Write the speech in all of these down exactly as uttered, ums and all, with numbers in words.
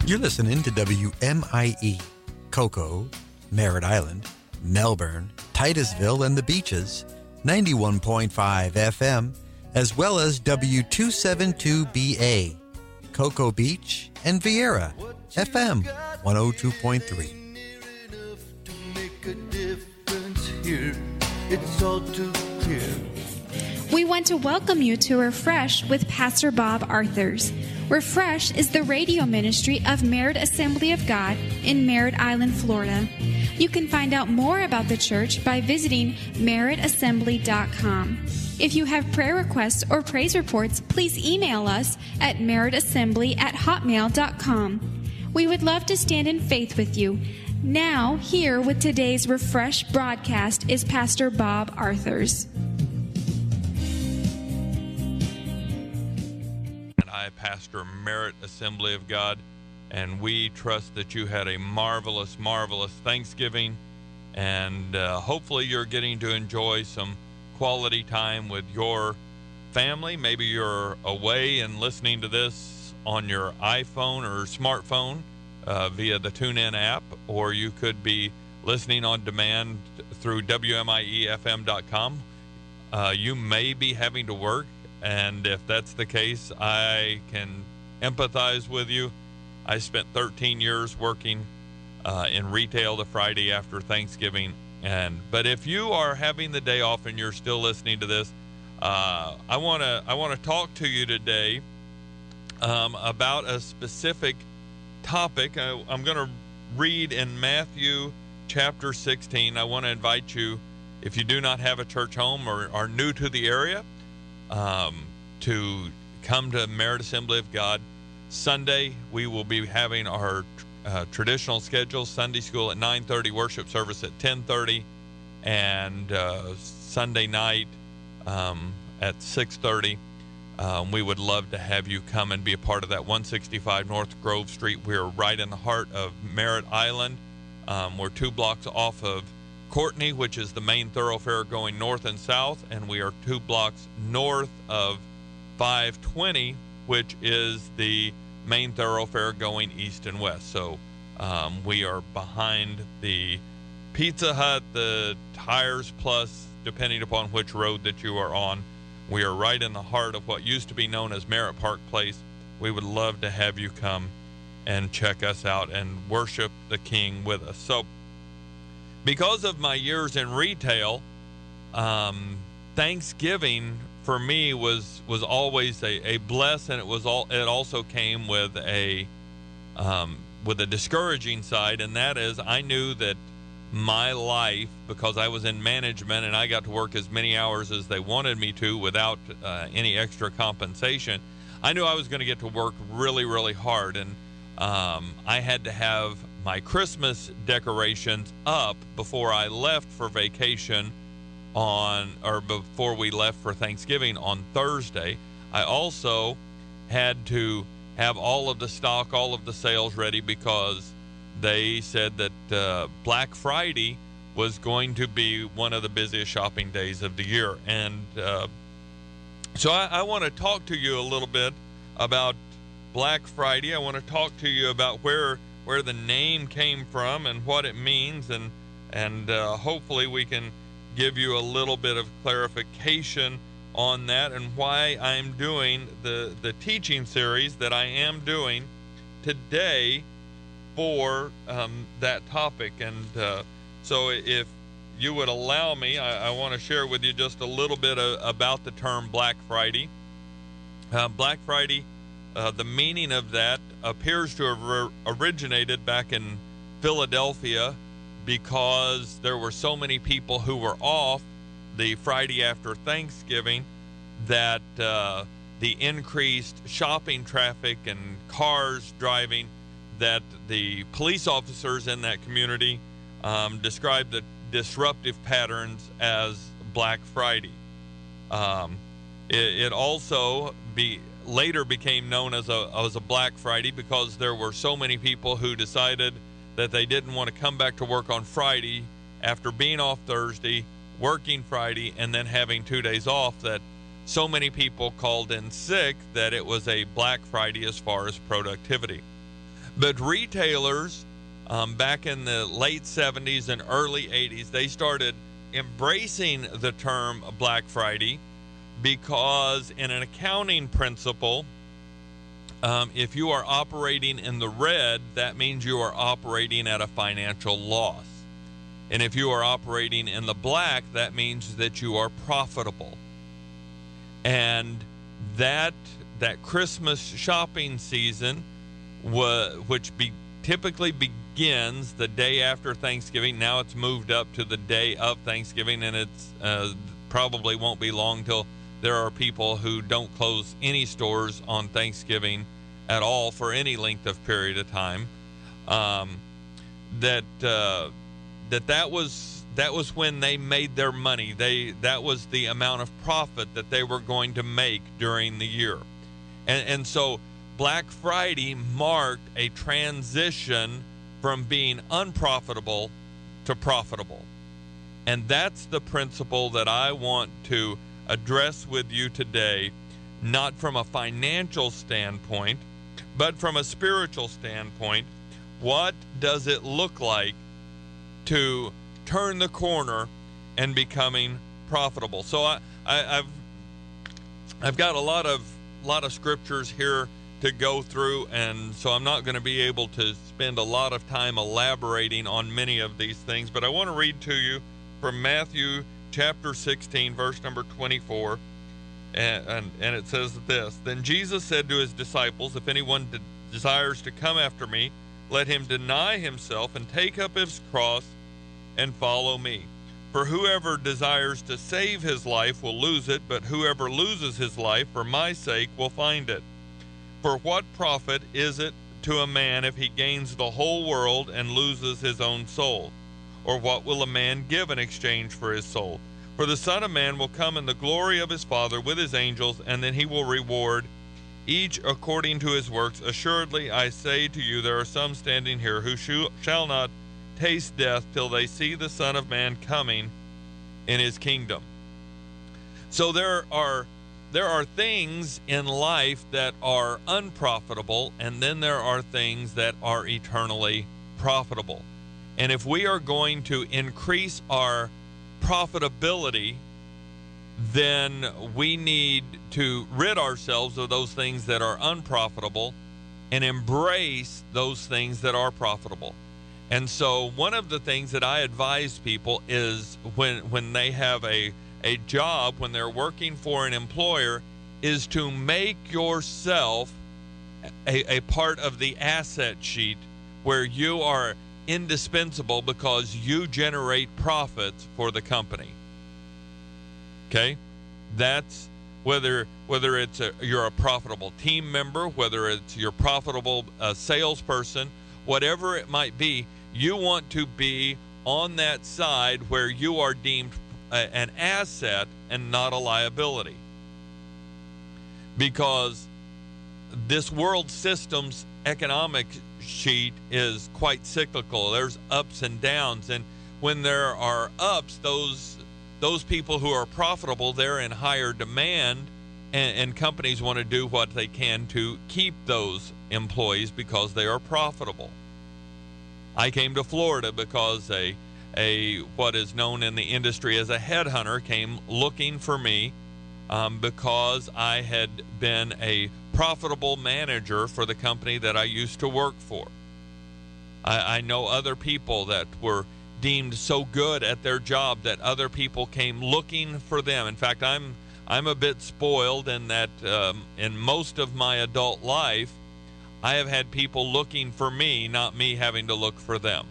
You're listening to W M I E, Cocoa, Merritt Island, Melbourne, Titusville, and the Beaches, ninety-one point five F M, as well as W two seventy-two B A, Cocoa Beach, and Vieira, F M one oh two point three. It's all too clear. We want to welcome you to Refresh with Pastor Bob Arthurs. Refresh is the radio ministry of Merritt Assembly of God in Merritt Island, Florida. You can find out more about the church by visiting merritt assembly dot com. If you have prayer requests or praise reports, please email us at merritt assembly at hotmail dot com. We would love to stand in faith with you. Now, here with today's Refresh broadcast is Pastor Bob Arthurs. I pastor Merritt Assembly of God, and we trust that you had a marvelous, marvelous Thanksgiving, and uh, hopefully you're getting to enjoy some quality time with your family. Maybe you're away and listening to this on your iPhone or smartphone uh, via the TuneIn app, or you could be listening on demand through W M I E F M dot com. Uh, you may be having to work, and if that's the case, I can empathize with you. I spent thirteen years working uh, in retail the Friday after Thanksgiving. And but if you are having the day off and you're still listening to this, uh, I want to I want to talk to you today um, about a specific topic. I, I'm going to read in Matthew chapter sixteen. I want to invite you, if you do not have a church home or are new to the area, Um, to come to Merritt Assembly of God. Sunday, we will be having our uh, traditional schedule, Sunday school at nine thirty, worship service at ten thirty, and uh, Sunday night um, at six thirty. Um, we would love to have you come and be a part of that. one sixty-five North Grove Street. We're right in the heart of Merritt Island. Um, we're two blocks off of Courtney, which is the main thoroughfare going north and south, and we are two blocks north of five twenty, which is the main thoroughfare going east and west. So um, we are behind the Pizza Hut, the Tires Plus, depending upon which road that you are on. We are right in the heart of what used to be known as Merritt Park Place. We would love to have you come and check us out and worship the King with us. So because of my years in retail, um, Thanksgiving for me was was always a, a bless, and it was all it also came with a um, with a discouraging side, and that is I knew that my life, because I was in management and I got to work as many hours as they wanted me to without uh, any extra compensation, I knew I was going to get to work really, really hard, and um, I had to have my Christmas decorations up before I left for vacation on, or before we left for Thanksgiving on Thursday. I also had to have all of the stock, all of the sales ready, because they said that uh, Black Friday was going to be one of the busiest shopping days of the year. And uh, so I, I want to talk to you a little bit about Black Friday. I want to talk to you about where where the name came from and what it means, and and uh, hopefully we can give you a little bit of clarification on that and why I'm doing the the teaching series that I am doing today for um, that topic. And uh, so if you would allow me, I, I want to share with you just a little bit of, about the term Black Friday. Uh, Black Friday, uh, the meaning of that appears to have re- originated back in Philadelphia, because there were so many people who were off the Friday after Thanksgiving that uh, the increased shopping traffic and cars driving, that the police officers in that community um, described the disruptive patterns as Black Friday. Um, it, it also be later became known as a as a Black Friday because there were so many people who decided that they didn't want to come back to work on Friday after being off Thursday, working Friday, and then having two days off, that so many people called in sick that it was a Black Friday as far as productivity. But retailers, um, back in the late seventies and early eighties, they started embracing the term Black Friday because in an accounting principle, um, if you are operating in the red, that means you are operating at a financial loss. And if you are operating in the black, that means that you are profitable. And that that Christmas shopping season, wa- which be, typically begins the day after Thanksgiving. Now it's moved up to the day of Thanksgiving, and it's uh, probably won't be long till there are people who don't close any stores on Thanksgiving at all for any length of period of time. Um, that uh, that that was that was when they made their money. They that was the amount of profit that they were going to make during the year, and and so Black Friday marked a transition from being unprofitable to profitable. And that's the principle that I want to address with you today, not from a financial standpoint, but from a spiritual standpoint. What does it look like to turn the corner and becoming profitable? So I, I, I've I've got a lot of lot of scriptures here to go through, and so I'm not going to be able to spend a lot of time elaborating on many of these things, but I want to read to you from Matthew chapter sixteen, verse number twenty-four, and, and, and it says this: Then Jesus said to his disciples, if anyone de- desires to come after me, let him deny himself and take up his cross and follow me. For whoever desires to save his life will lose it, but whoever loses his life for my sake will find it. For what profit is it to a man if he gains the whole world and loses his own soul? Or what will a man give in exchange for his soul? For the Son of Man will come in the glory of his Father with his angels, and then he will reward each according to his works. Assuredly, I say to you, there are some standing here who sh- shall not taste death till they see the Son of Man coming in his kingdom. So there are There are things in life that are unprofitable, and then there are things that are eternally profitable. And if we are going to increase our profitability, then we need to rid ourselves of those things that are unprofitable and embrace those things that are profitable. And so one of the things that I advise people is when when they have a a job, when they're working for an employer, is to make yourself a, a part of the asset sheet where you are indispensable because you generate profits for the company. Okay? That's whether whether it's a, you're a profitable team member, whether it's you're profitable uh, salesperson, whatever it might be, you want to be on that side where you are deemed an asset and not a liability, because this world system's economic sheet is quite cyclical. There's ups and downs, and when there are ups, those those people who are profitable, they're in higher demand, and, and companies want to do what they can to keep those employees because they are profitable. I came to Florida because a a what is known in the industry as a headhunter came looking for me um, because I had been a profitable manager for the company that I used to work for. I, I know other people that were deemed so good at their job that other people came looking for them. In fact, I'm I'm a bit spoiled in that um, in most of my adult life, I have had people looking for me, not me having to look for them.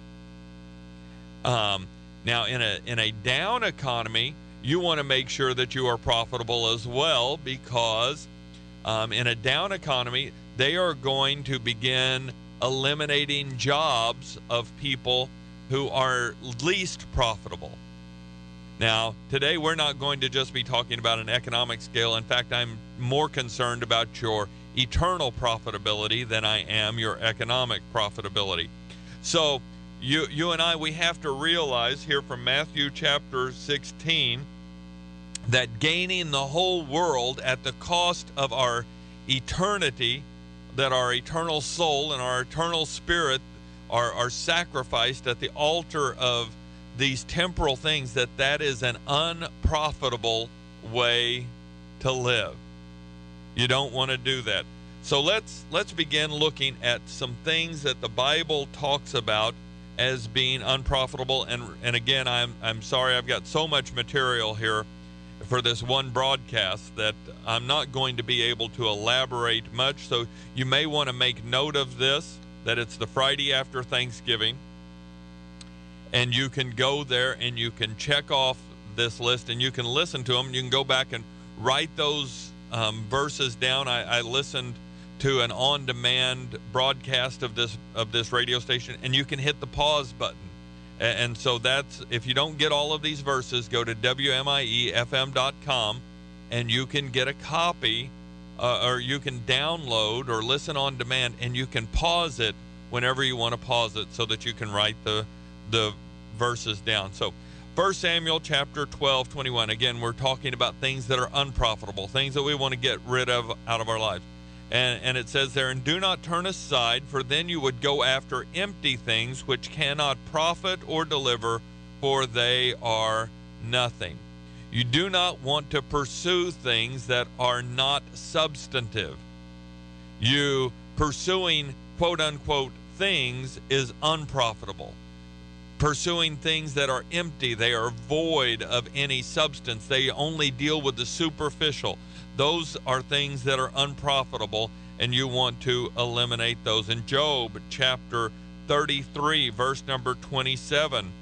Um, now, in a in a down economy, you want to make sure that you are profitable as well, because um, in a down economy, they are going to begin eliminating jobs of people who are least profitable. Now, today we're not going to just be talking about an economic scale. In fact, I'm more concerned about your eternal profitability than I am your economic profitability. So You you and I, we have to realize here from Matthew chapter sixteen that gaining the whole world at the cost of our eternity that our eternal soul and our eternal spirit are, are sacrificed at the altar of these temporal things, that that is an unprofitable way to live. You don't want to do that. So let's let's begin looking at some things that the Bible talks about as being unprofitable. And and again, I'm I'm sorry I've got so much material here for this one broadcast that I'm not going to be able to elaborate much. So you may want to make note of this, that it's the Friday after Thanksgiving, and you can go there and you can check off this list and you can listen to them. You can go back and write those um, verses down. I, I listened to an on-demand broadcast of this of this radio station, and you can hit the pause button. And, and so that's, if you don't get all of these verses, go to W M I E F M dot com and you can get a copy, uh, or you can download or listen on demand, and you can pause it whenever you want to pause it so that you can write the the verses down. So First Samuel chapter twelve, twenty-one. Again, we're talking about things that are unprofitable, things that we want to get rid of out of our lives. And, and it says there, and do not turn aside, for then you would go after empty things which cannot profit or deliver, for they are nothing. You do not want to pursue things that are not substantive. You pursuing quote-unquote things is unprofitable. Pursuing things that are empty, they are void of any substance. They only deal with the superficial. Those are things that are unprofitable, and you want to eliminate those. In Job chapter thirty-three, verse number twenty-seven,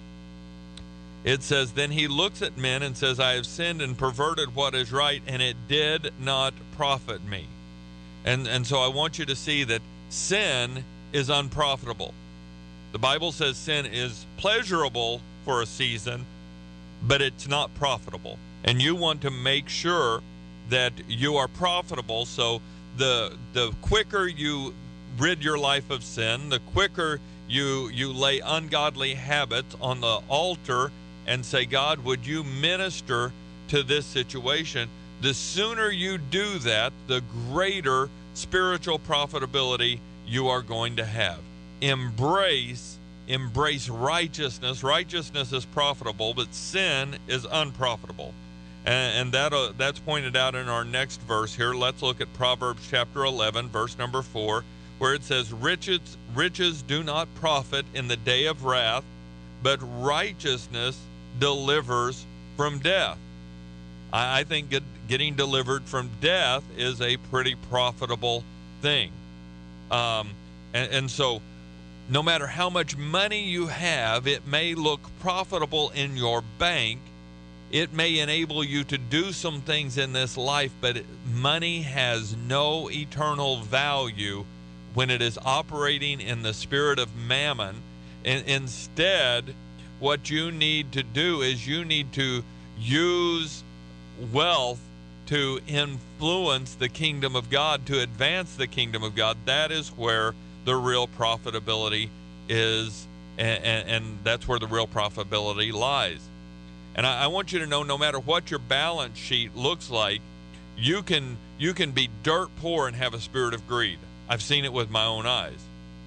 it says, then he looks at men and says, I have sinned and perverted what is right, and it did not profit me. And, and so I want you to see that sin is unprofitable. The Bible says sin is pleasurable for a season, but it's not profitable. And you want to make sure that you are profitable. So the the quicker you rid your life of sin, the quicker you you lay ungodly habits on the altar and say, God, would you minister to this situation? The sooner you do that, the greater spiritual profitability you are going to have. Embrace, embrace righteousness. Righteousness is profitable, but sin is unprofitable. And, and that uh, that's pointed out in our next verse here. Let's look at Proverbs chapter eleven, verse number four, where it says, riches, riches do not profit in the day of wrath, but righteousness delivers from death. I, I think get, getting delivered from death is a pretty profitable thing. Um, and, and so no matter how much money you have, it may look profitable in your bank. It may enable you to do some things in this life, but money has no eternal value when it is operating in the spirit of mammon. And instead, what you need to do is you need to use wealth to influence the kingdom of God, to advance the kingdom of God. That is where the real profitability is, and, and, and that's where the real profitability lies. And I, I want you to know, no matter what your balance sheet looks like, you can you can be dirt poor and have a spirit of greed. I've seen it with my own eyes.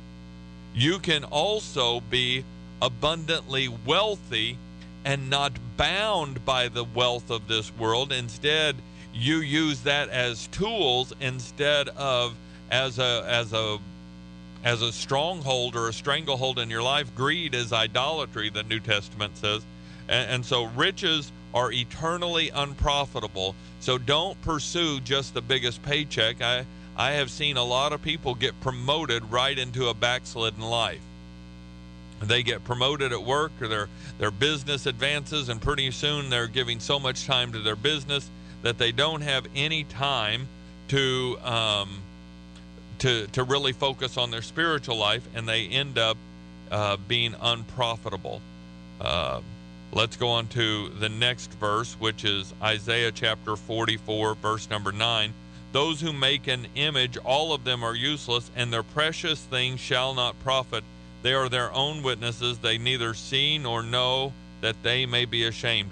You can also be abundantly wealthy and not bound by the wealth of this world. Instead, you use that as tools instead of as a as a as a stronghold or a stranglehold in your life. Greed is idolatry, the New Testament says. And, and so riches are eternally unprofitable. So don't pursue just the biggest paycheck. I, I have seen a lot of people get promoted right into a backslidden life. They get promoted at work, or their, their business advances, and pretty soon they're giving so much time to their business that they don't have any time to um, to to really focus on their spiritual life, and they end up uh, being unprofitable. Uh, let's go on to the next verse, which is Isaiah chapter forty-four, verse number nine. Those who make an image, all of them are useless, and their precious things shall not profit. They are their own witnesses. They neither see nor know, that they may be ashamed.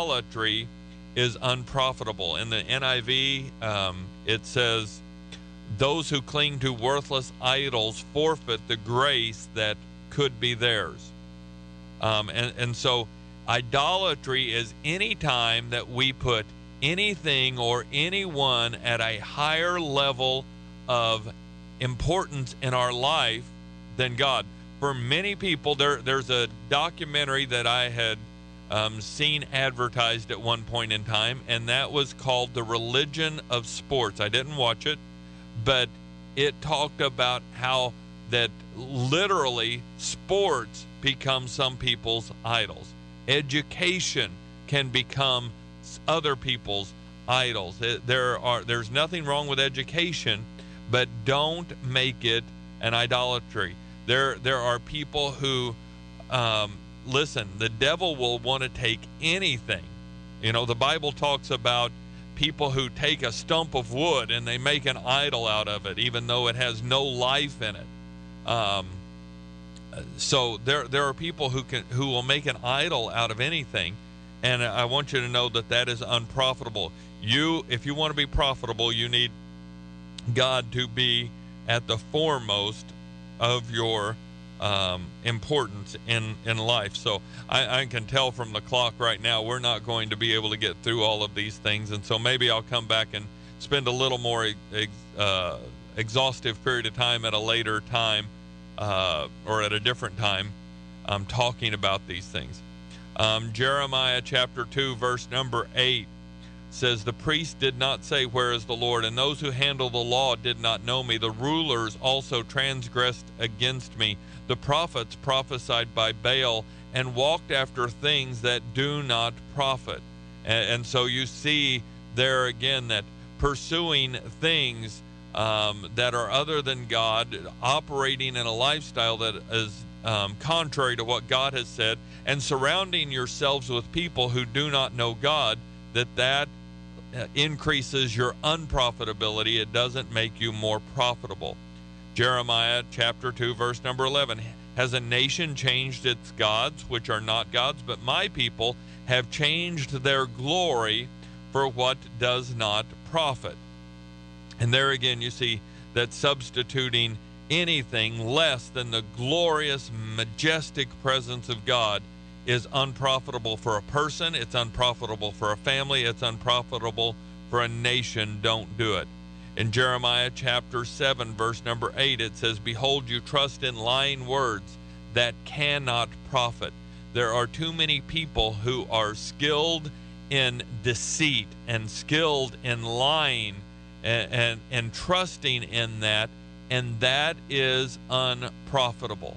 Idolatry is unprofitable. In the N I V, um, it says those who cling to worthless idols forfeit the grace that could be theirs. Um, and, and so idolatry is any time that we put anything or anyone at a higher level of importance in our life than God. For many people, there there's a documentary that I had um, seen advertised at one point in time, and that was called The Religion of Sports. I didn't watch it, but it talked about how that literally sports become some people's idols. Education can become other people's idols. There are there's nothing wrong with education, but don't make it an idolatry. There there are people who um, listen, the devil will want to take anything. You know, the Bible talks about people who take a stump of wood and they make an idol out of it, even though it has no life in it. Um, so there there are people who can who will make an idol out of anything, and I want you to know that that is unprofitable. You, if you want to be profitable, you need God to be at the foremost of your um, importance in, in life. So I, I can tell from the clock right now we're not going to be able to get through all of these things, and so maybe I'll come back and spend a little more ex, uh, exhaustive period of time at a later time uh, or at a different time um, talking about these things. Um, Jeremiah chapter two, verse number eight says, "The priest did not say, 'Where is the Lord?' and those who handle the law did not know me. The rulers also transgressed against me. The prophets prophesied by Baal and walked after things that do not profit." And, and so you see there again that pursuing things um, that are other than God, operating in a lifestyle that is um, contrary to what God has said, and surrounding yourselves with people who do not know God, that that increases your unprofitability. It doesn't make you more profitable. Jeremiah chapter two, verse number eleven, "Has a nation changed its gods, which are not gods? But my people have changed their glory for what does not profit." And there again you see that substituting anything less than the glorious, majestic presence of God is unprofitable for a person, it's unprofitable for a family, it's unprofitable for a nation. Don't do it. In Jeremiah chapter seven, verse number eight, it says, "Behold, you trust in lying words that cannot profit." There are too many people who are skilled in deceit and skilled in lying and, and, and trusting in that, and that is unprofitable.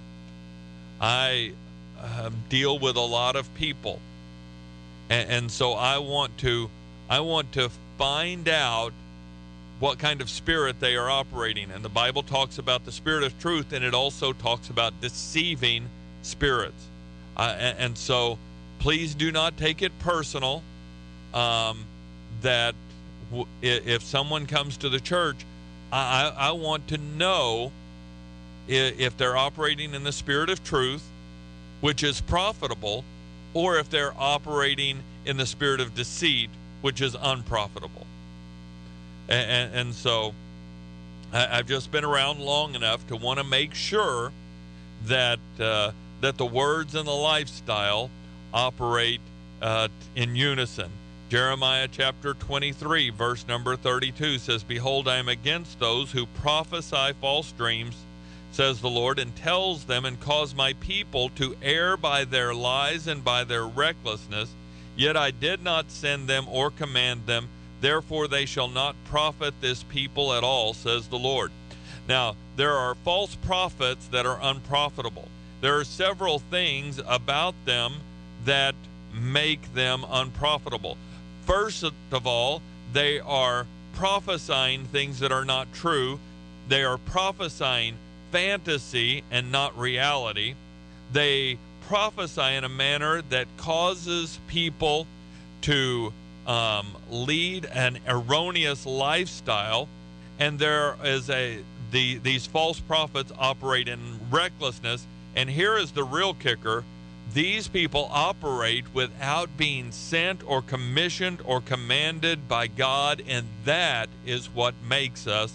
I Uh, deal with a lot of people, and, and so I want to I want to find out what kind of spirit they are operating in. The Bible talks about the spirit of truth, and it also talks about deceiving spirits. Uh, and, and so please do not take it personal um, that w- if someone comes to the church, I, I want to know if, if they're operating in the spirit of truth, which is profitable, or if they're operating in the spirit of deceit, which is unprofitable. And, and, and so I, I've just been around long enough to want to make sure that uh, that the words and the lifestyle operate uh, in unison. Jeremiah chapter twenty-three, verse number thirty-two says, "Behold, I am against those who prophesy false dreams, says the Lord, and tells them and cause my people to err by their lies and by their recklessness. Yet I did not send them or command them. Therefore they shall not profit this people at all, says the Lord." Now, there are false prophets that are unprofitable. There are several things about them that make them unprofitable. First of all, they are prophesying things that are not true. They are prophesying fantasy and not reality. They prophesy in a manner that causes people to um, lead an erroneous lifestyle, and there is a the these false prophets operate in recklessness. And here is the real kicker: these people operate without being sent or commissioned or commanded by God, and that is what makes us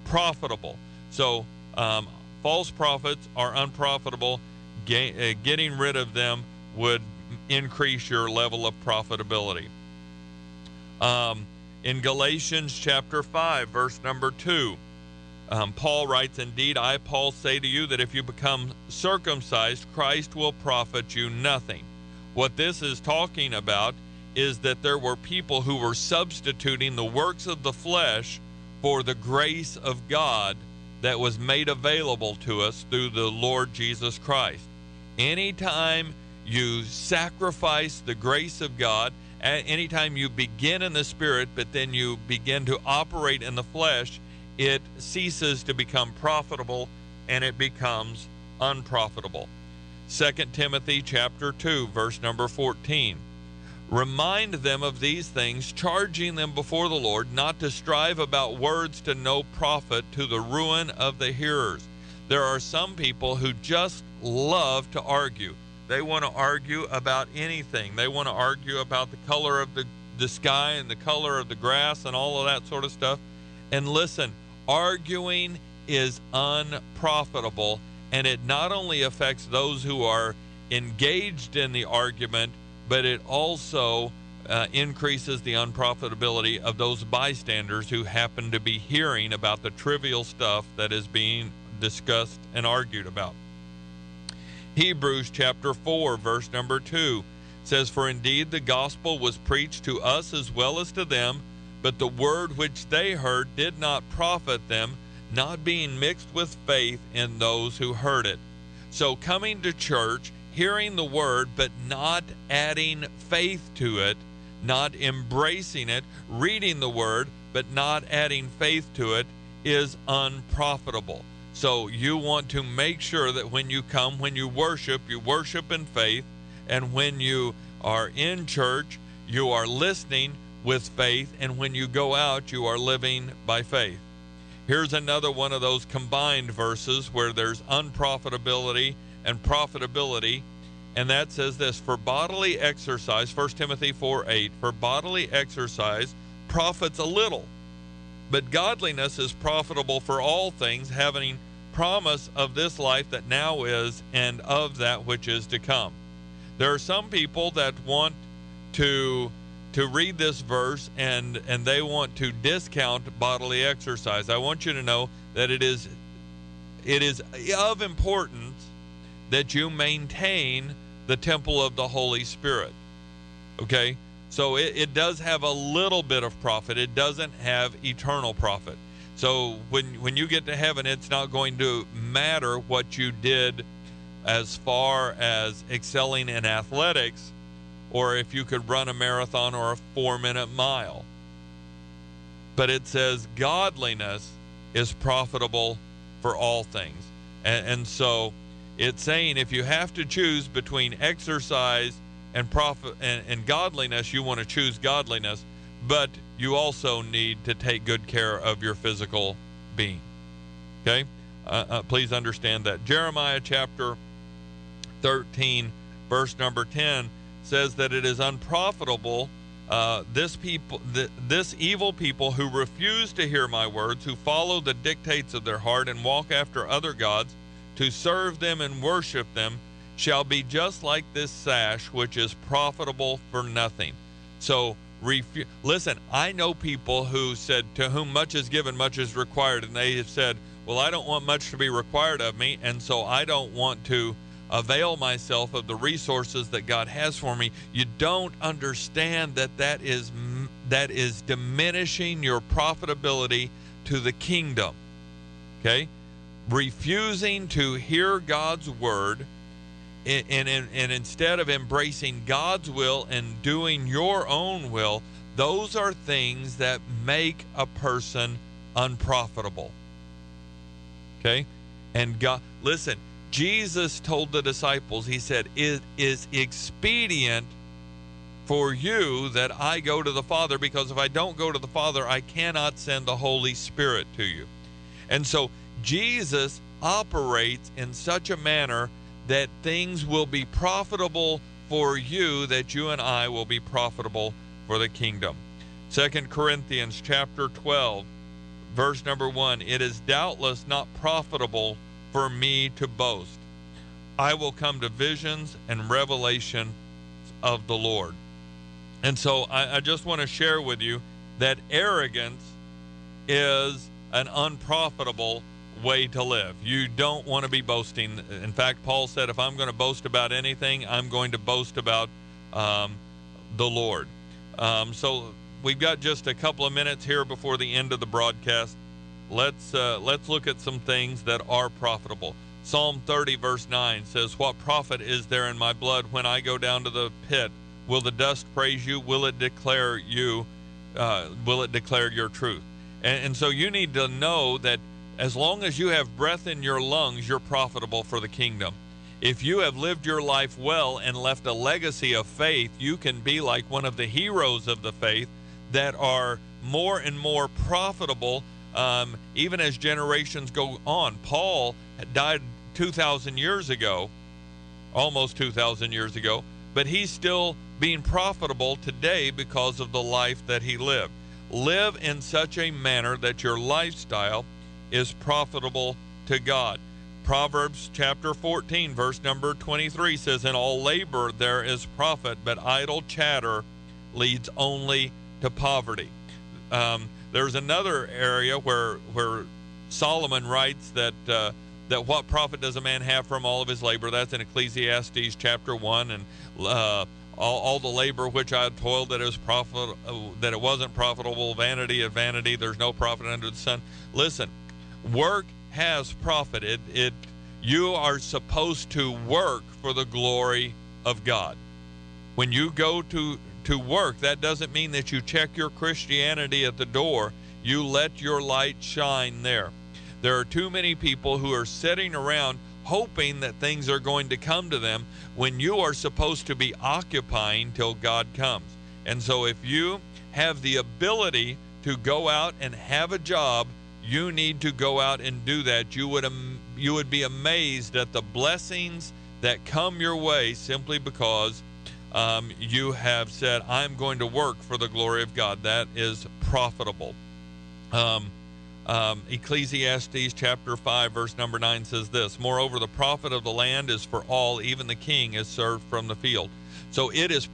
profitable. So um, false prophets are unprofitable. Ga- uh, getting rid of them would increase your level of profitability. Um, in Galatians chapter five, verse number two, um, Paul writes, "Indeed, I, Paul, say to you that if you become circumcised, Christ will profit you nothing." What this is talking about is that there were people who were substituting the works of the flesh for the grace of God that was made available to us through the Lord Jesus Christ. Anytime you sacrifice the grace of God, anytime you begin in the Spirit, but then you begin to operate in the flesh, it ceases to become profitable and it becomes unprofitable. Second Timothy chapter two, verse number fourteen. "Remind them of these things, charging them before the Lord not to strive about words to no profit, to the ruin of the hearers." There are some people who just love to argue. They want to argue about anything. They want to argue about the color of the, the sky and the color of the grass and all of that sort of stuff. And listen, arguing is unprofitable, and it not only affects those who are engaged in the argument, but it also uh, increases the unprofitability of those bystanders who happen to be hearing about the trivial stuff that is being discussed and argued about. Hebrews chapter four, verse number two says, "For indeed the gospel was preached to us as well as to them, but the word which they heard did not profit them, not being mixed with faith in those who heard it." So coming to church, hearing the word, but not adding faith to it, not embracing it, reading the word, but not adding faith to it, is unprofitable. So you want to make sure that when you come, when you worship, you worship in faith, and when you are in church, you are listening with faith, and when you go out, you are living by faith. Here's another one of those combined verses where there's unprofitability and profitability, and that says this: "For bodily exercise," First Timothy four eight, "for bodily exercise profits a little, but godliness is profitable for all things, having promise of this life that now is, and of that which is to come." There are some people that want to to read this verse and and they want to discount bodily exercise. I want you to know that it is it is of importance that you maintain the temple of the Holy Spirit. Okay? So it, it does have a little bit of profit. It doesn't have eternal profit. So when when you get to heaven, it's not going to matter what you did as far as excelling in athletics, or if you could run a marathon or a four-minute mile. But it says godliness is profitable for all things. And, and so it's saying if you have to choose between exercise and profit and, and godliness, you want to choose godliness, but you also need to take good care of your physical being. Okay? Uh, uh, please understand that. Jeremiah chapter thirteen, verse number ten says that it is unprofitable, uh, this people, th- this evil people who refuse to hear my words, who follow the dictates of their heart and walk after other gods, to serve them and worship them, shall be just like this sash, which is profitable for nothing. So, refu- listen, I know people who said, to whom much is given, much is required, and they have said, well, I don't want much to be required of me, and so I don't want to avail myself of the resources that God has for me. You don't understand that that is that is diminishing your profitability to the kingdom. Okay? Refusing to hear God's word, and, and, and instead of embracing God's will and doing your own will, those are things that make a person unprofitable. Okay? And God, listen, Jesus told the disciples, he said, it is expedient for you that I go to the Father, because if I don't go to the Father, I cannot send the Holy Spirit to you. And so Jesus operates in such a manner that things will be profitable for you, that you and I will be profitable for the kingdom. Second Corinthians chapter twelve, verse number one, it is doubtless not profitable for me to boast. I will come to visions and revelation of the Lord. And so I, I just want to share with you that arrogance is an unprofitable way to live. You don't want to be boasting. In fact, Paul said, if I'm going to boast about anything, I'm going to boast about um, the Lord. Um, so we've got just a couple of minutes here before the end of the broadcast. Let's uh, let's look at some things that are profitable. Psalm thirty, verse nine says, what profit is there in my blood when I go down to the pit? Will the dust praise you? Will it declare you? Uh, will it declare your truth? And, and so you need to know that as long as you have breath in your lungs, you're profitable for the kingdom. If you have lived your life well and left a legacy of faith, you can be like one of the heroes of the faith that are more and more profitable um, even as generations go on. Paul died two thousand years ago, almost two thousand years ago, but he's still being profitable today because of the life that he lived. Live in such a manner that your lifestyle is profitable to God. Proverbs chapter fourteen, verse number twenty-three says, in all labor there is profit, but idle chatter leads only to poverty. Um, there's another area where where Solomon writes that uh, that what profit does a man have from all of his labor? That's in Ecclesiastes chapter one, and uh, all, all the labor which I had toiled that it was profit, uh, that it wasn't profitable, vanity of vanity. There's no profit under the sun. Listen, work has profit. It, it, you are supposed to work for the glory of God. When you go to, to work, that doesn't mean that you check your Christianity at the door. You let your light shine there. There are too many people who are sitting around hoping that things are going to come to them when you are supposed to be occupying till God comes. And so if you have the ability to go out and have a job, you need to go out and do that. You would um, you would be amazed at the blessings that come your way simply because um, you have said, I'm going to work for the glory of God. That is profitable. Um, um, Ecclesiastes chapter five, verse number nine says this, moreover, the profit of the land is for all, even the king is served from the field. So it is,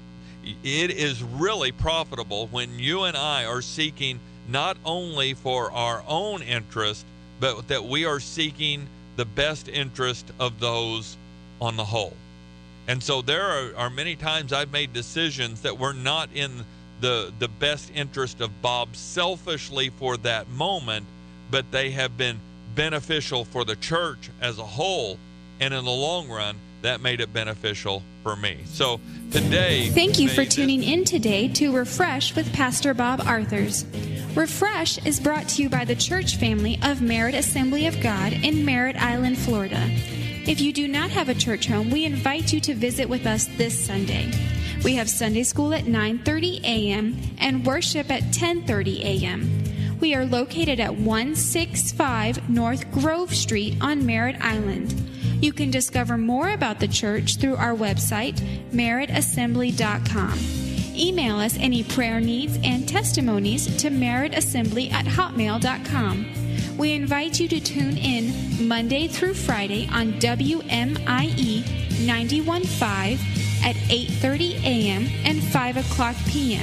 it is really profitable when you and I are seeking not only for our own interest, but that we are seeking the best interest of those on the whole. And so there are, are many times I've made decisions that were not in the, the best interest of Bob selfishly for that moment, but they have been beneficial for the church as a whole. And in the long run, that made it beneficial for me. So today... Thank you for tuning in today to Refresh with Pastor Bob Arthurs. Refresh is brought to you by the church family of Merritt Assembly of God in Merritt Island, Florida. If you do not have a church home, we invite you to visit with us this Sunday. We have Sunday school at nine thirty a.m. and worship at ten thirty a.m. We are located at one sixty-five North Grove Street on Merritt Island. You can discover more about the church through our website, merritt assembly dot com. Email us any prayer needs and testimonies to merrittassembly at hotmail dot com. We invite you to tune in Monday through Friday on W M I E ninety-one point five at eight thirty a.m. and five o'clock p.m.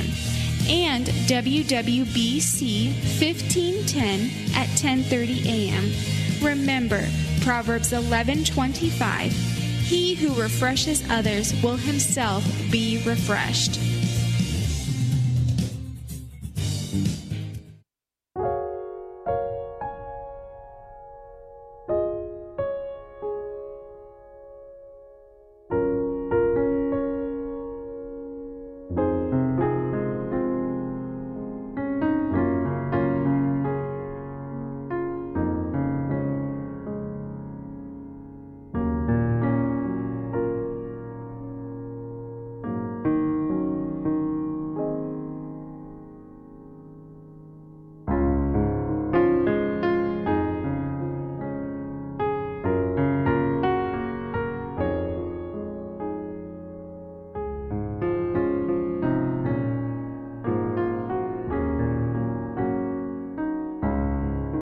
and W W B C fifteen ten at ten thirty a.m. Remember, Proverbs eleven twenty-five, he who refreshes others will himself be refreshed.